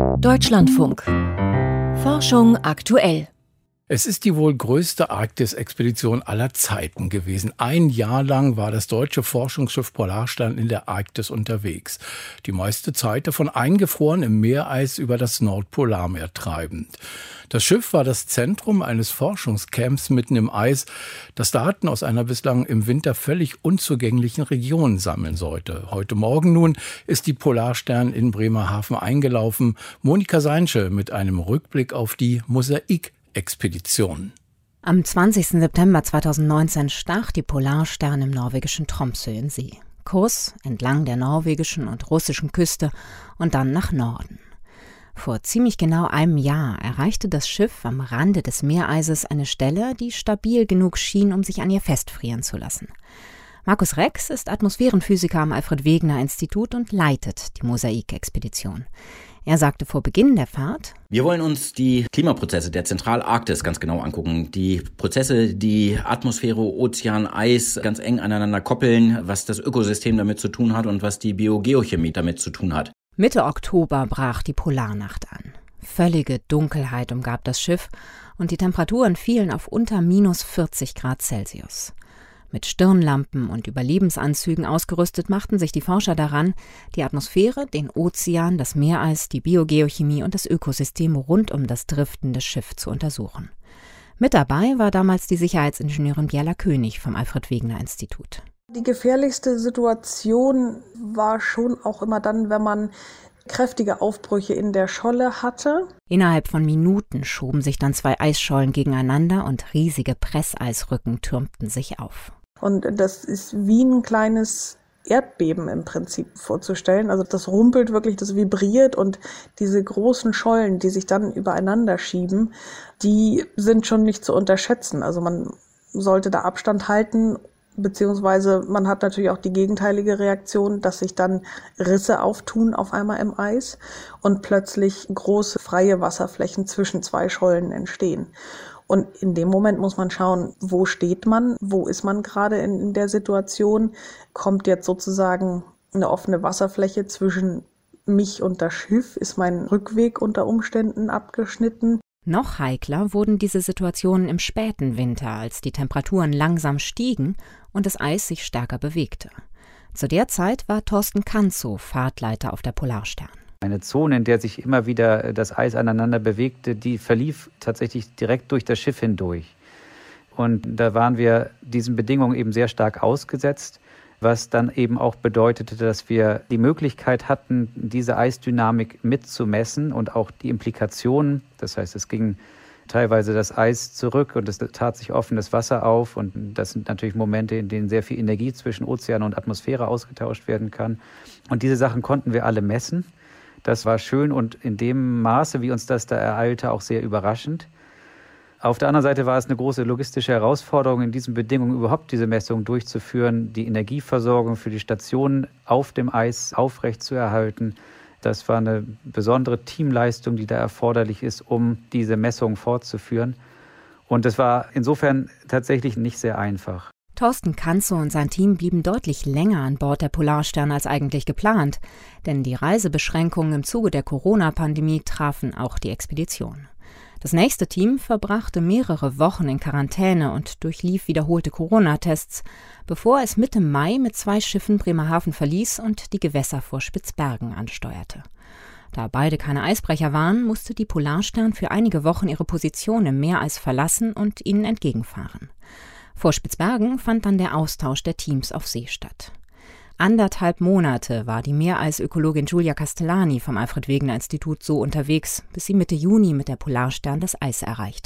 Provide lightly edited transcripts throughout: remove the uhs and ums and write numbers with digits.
Deutschlandfunk. Forschung aktuell. Es ist die wohl größte Arktis-Expedition aller Zeiten gewesen. Ein Jahr lang war das deutsche Forschungsschiff Polarstern in der Arktis unterwegs. Die meiste Zeit davon eingefroren im Meereis über das Nordpolarmeer treibend. Das Schiff war das Zentrum eines Forschungscamps mitten im Eis, das Daten aus einer bislang im Winter völlig unzugänglichen Region sammeln sollte. Heute Morgen nun ist die Polarstern in Bremerhaven eingelaufen. Monika Seinsche mit einem Rückblick auf die Mosaik-Expedition. Am 20. September 2019 stach die Polarstern im norwegischen Tromsø in See. Kurs entlang der norwegischen und russischen Küste und dann nach Norden. Vor ziemlich genau einem Jahr erreichte das Schiff am Rande des Meereises eine Stelle, die stabil genug schien, um sich an ihr festfrieren zu lassen. Markus Rex ist Atmosphärenphysiker am Alfred-Wegener-Institut und leitet die Mosaik-Expedition. Er sagte vor Beginn der Fahrt: Wir wollen uns die Klimaprozesse der Zentralarktis ganz genau angucken. Die Prozesse, die Atmosphäre, Ozean, Eis ganz eng aneinander koppeln, was das Ökosystem damit zu tun hat und was die Biogeochemie damit zu tun hat. Mitte Oktober brach die Polarnacht an. Völlige Dunkelheit umgab das Schiff und die Temperaturen fielen auf unter minus 40 Grad Celsius. Mit Stirnlampen und Überlebensanzügen ausgerüstet machten sich die Forscher daran, die Atmosphäre, den Ozean, das Meereis, die Biogeochemie und das Ökosystem rund um das driftende Schiff zu untersuchen. Mit dabei war damals die Sicherheitsingenieurin Bjella König vom Alfred-Wegener-Institut. Die gefährlichste Situation war schon auch immer dann, wenn man kräftige Aufbrüche in der Scholle hatte. Innerhalb von Minuten schoben sich dann zwei Eisschollen gegeneinander und riesige Presseisrücken türmten sich auf. Und das ist wie ein kleines Erdbeben im Prinzip vorzustellen. Also das rumpelt wirklich, das vibriert und diese großen Schollen, die sich dann übereinander schieben, die sind schon nicht zu unterschätzen. Also man sollte da Abstand halten. Beziehungsweise man hat natürlich auch die gegenteilige Reaktion, dass sich dann Risse auftun auf einmal im Eis und plötzlich große freie Wasserflächen zwischen zwei Schollen entstehen. Und in dem Moment muss man schauen, wo steht man, wo ist man gerade in der Situation, kommt jetzt sozusagen eine offene Wasserfläche zwischen mich und das Schiff, ist mein Rückweg unter Umständen abgeschnitten. Noch heikler wurden diese Situationen im späten Winter, als die Temperaturen langsam stiegen und das Eis sich stärker bewegte. Zu der Zeit war Thorsten Kanzow Fahrtleiter auf der Polarstern. Eine Zone, in der sich immer wieder das Eis aneinander bewegte, die verlief tatsächlich direkt durch das Schiff hindurch. Und da waren wir diesen Bedingungen eben sehr stark ausgesetzt, was dann eben auch bedeutete, dass wir die Möglichkeit hatten, diese Eisdynamik mitzumessen und auch die Implikationen. Das heißt, es ging teilweise das Eis zurück und es tat sich offenes Wasser auf. Und das sind natürlich Momente, in denen sehr viel Energie zwischen Ozean und Atmosphäre ausgetauscht werden kann. Und diese Sachen konnten wir alle messen. Das war schön und in dem Maße, wie uns das da ereilte, auch sehr überraschend. Auf der anderen Seite war es eine große logistische Herausforderung, in diesen Bedingungen überhaupt diese Messungen durchzuführen, die Energieversorgung für die Stationen auf dem Eis aufrechtzuerhalten. Das war eine besondere Teamleistung, die da erforderlich ist, um diese Messungen fortzuführen. Und es war insofern tatsächlich nicht sehr einfach. Thorsten Kanzow und sein Team blieben deutlich länger an Bord der Polarstern als eigentlich geplant, denn die Reisebeschränkungen im Zuge der Corona-Pandemie trafen auch die Expedition. Das nächste Team verbrachte mehrere Wochen in Quarantäne und durchlief wiederholte Corona-Tests, bevor es Mitte Mai mit 2 Schiffen Bremerhaven verließ und die Gewässer vor Spitzbergen ansteuerte. Da beide keine Eisbrecher waren, musste die Polarstern für einige Wochen ihre Position im Meereis verlassen und ihnen entgegenfahren. Vor Spitzbergen fand dann der Austausch der Teams auf See statt. 1,5 Monate war die Meereisökologin Giulia Castellani vom Alfred-Wegener-Institut so unterwegs, bis sie Mitte Juni mit der Polarstern das Eis erreichte.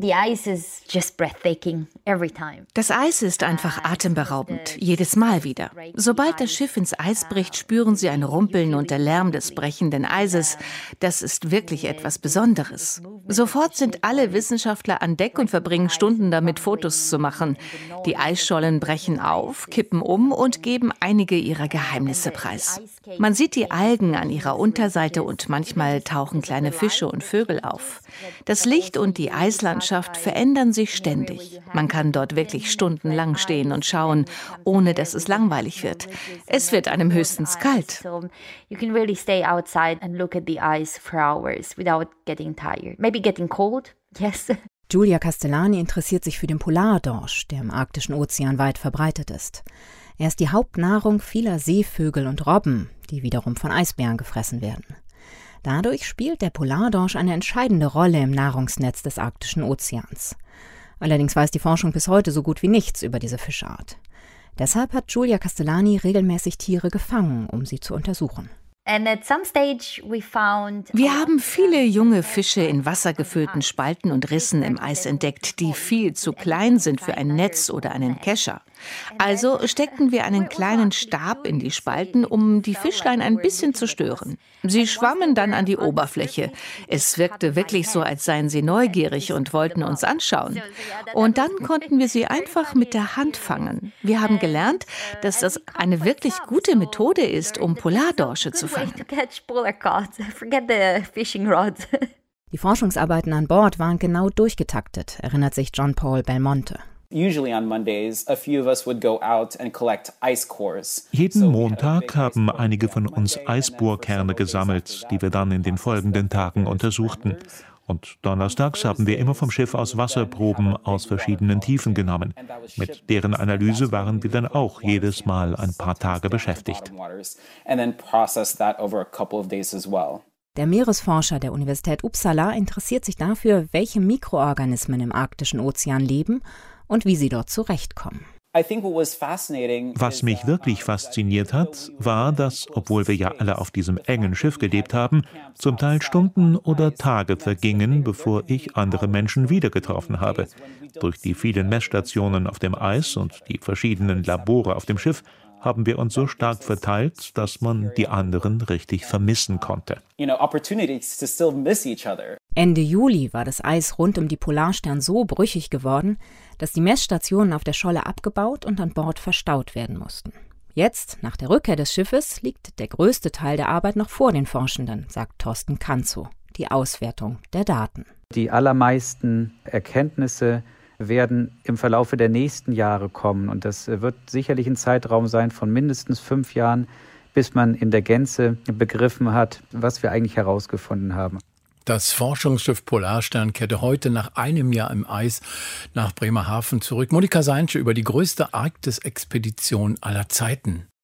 Das Eis ist einfach atemberaubend, jedes Mal wieder. Sobald das Schiff ins Eis bricht, spüren Sie ein Rumpeln und der Lärm des brechenden Eises. Das ist wirklich etwas Besonderes. Sofort sind alle Wissenschaftler an Deck und verbringen Stunden damit, Fotos zu machen. Die Eisschollen brechen auf, kippen um und geben einige ihrer Geheimnisse preis. Man sieht die Algen an ihrer Unterseite und manchmal tauchen kleine Fische und Vögel auf. Das Licht und die Eislandschaft Eislandschaft verändern sich ständig. Man kann dort wirklich stundenlang stehen und schauen, ohne dass es langweilig wird. Es wird einem höchstens kalt. You can really stay outside and look at the ice for hours without getting tired. Maybe getting cold, yes. Giulia Castellani interessiert sich für den Polardorsch, der im arktischen Ozean weit verbreitet ist. Er ist die Hauptnahrung vieler Seevögel und Robben, die wiederum von Eisbären gefressen werden. Dadurch spielt der Polardorsch eine entscheidende Rolle im Nahrungsnetz des arktischen Ozeans. Allerdings weiß die Forschung bis heute so gut wie nichts über diese Fischart. Deshalb hat Giulia Castellani regelmäßig Tiere gefangen, um sie zu untersuchen. Wir haben viele junge Fische in wassergefüllten Spalten und Rissen im Eis entdeckt, die viel zu klein sind für ein Netz oder einen Kescher. Also steckten wir einen kleinen Stab in die Spalten, um die Fischlein ein bisschen zu stören. Sie schwammen dann an die Oberfläche. Es wirkte wirklich so, als seien sie neugierig und wollten uns anschauen. Und dann konnten wir sie einfach mit der Hand fangen. Wir haben gelernt, dass das eine wirklich gute Methode ist, um Polardorsche zu fangen. Die Forschungsarbeiten an Bord waren genau durchgetaktet, erinnert sich John Paul Belmonte. Jeden Montag haben einige von uns Eisbohrkerne gesammelt, die wir dann in den folgenden Tagen untersuchten. Und donnerstags haben wir immer vom Schiff aus Wasserproben aus verschiedenen Tiefen genommen. Mit deren Analyse waren wir dann auch jedes Mal ein paar Tage beschäftigt. Der Meeresforscher der Universität Uppsala interessiert sich dafür, welche Mikroorganismen im arktischen Ozean leben und wie sie dort zurechtkommen. Was mich wirklich fasziniert hat, war, dass, obwohl wir ja alle auf diesem engen Schiff gelebt haben, zum Teil Stunden oder Tage vergingen, bevor ich andere Menschen wieder getroffen habe. Durch die vielen Messstationen auf dem Eis und die verschiedenen Labore auf dem Schiff haben wir uns so stark verteilt, dass man die anderen richtig vermissen konnte. Ende Juli war das Eis rund um die Polarstern so brüchig geworden, dass die Messstationen auf der Scholle abgebaut und an Bord verstaut werden mussten. Jetzt, nach der Rückkehr des Schiffes, liegt der größte Teil der Arbeit noch vor den Forschenden, sagt Thorsten Kanzow, die Auswertung der Daten. Die allermeisten Erkenntnisse werden im Verlaufe der nächsten Jahre kommen. Und das wird sicherlich ein Zeitraum sein von mindestens 5 Jahren, bis man in der Gänze begriffen hat, was wir eigentlich herausgefunden haben. Das Forschungsschiff Polarstern kehrte heute nach einem Jahr im Eis nach Bremerhaven zurück. Monika Seinsche über die größte Arktis-Expedition aller Zeiten.